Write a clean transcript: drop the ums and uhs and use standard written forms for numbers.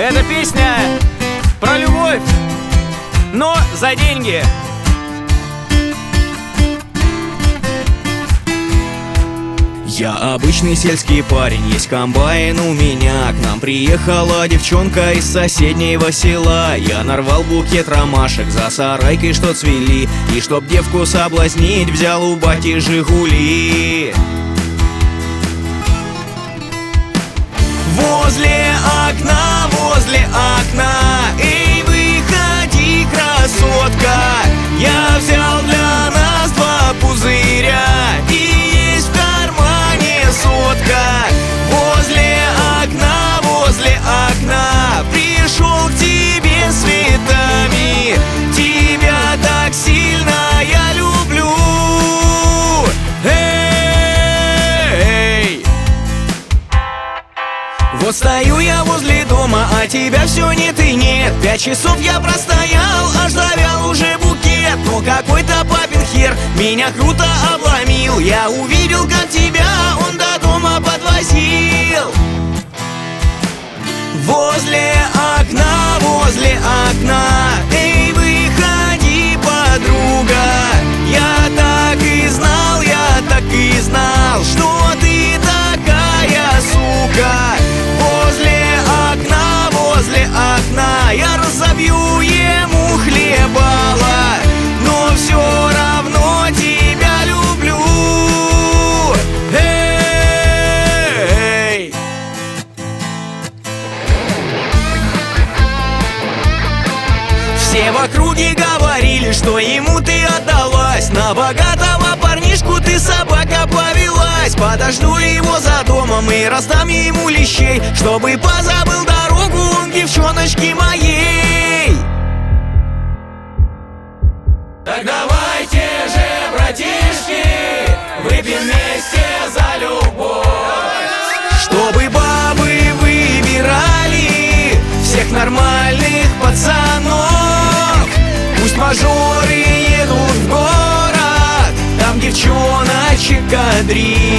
Эта песня про любовь, но за деньги. Я обычный сельский парень, есть комбайн у меня. К нам приехала девчонка из соседнего села. Я нарвал букет ромашек за сарайкой, что цвели. И чтоб девку соблазнить, взял у бати «Жигули». Возле окна, эй, выходи, красотка. Я взял для нас 2 пузыря, и есть в кармане сотка. Возле окна, пришел к тебе с цветами. Тебя так сильно я люблю. Эй! Вот стою я возле дома, а тебя все нет и нет. 5 часов я простоял, аж завял уже букет. Но какой-то папин хер меня круто обломил. Я увидел, как тебя он до дома подвозил. Возле окна, эй, выходи, подруга. Я так и знал, что ты такая сука. Возле окна я разобью ему хлебало, но все равно тебя люблю. Эй! Все в округе говорили, что ему ты отдалась. На богатого парнишку ты, собака, повелась. Подожду его за домом и раздам ему лещей, чтобы позабыл дорогу он девчоночки моей. Так давайте же, братишки, выпьем вместе за любовь. Чтобы бабы выбирали всех нормальных пацанов. Пусть мажоры едут в город, там девчоночек кадрить.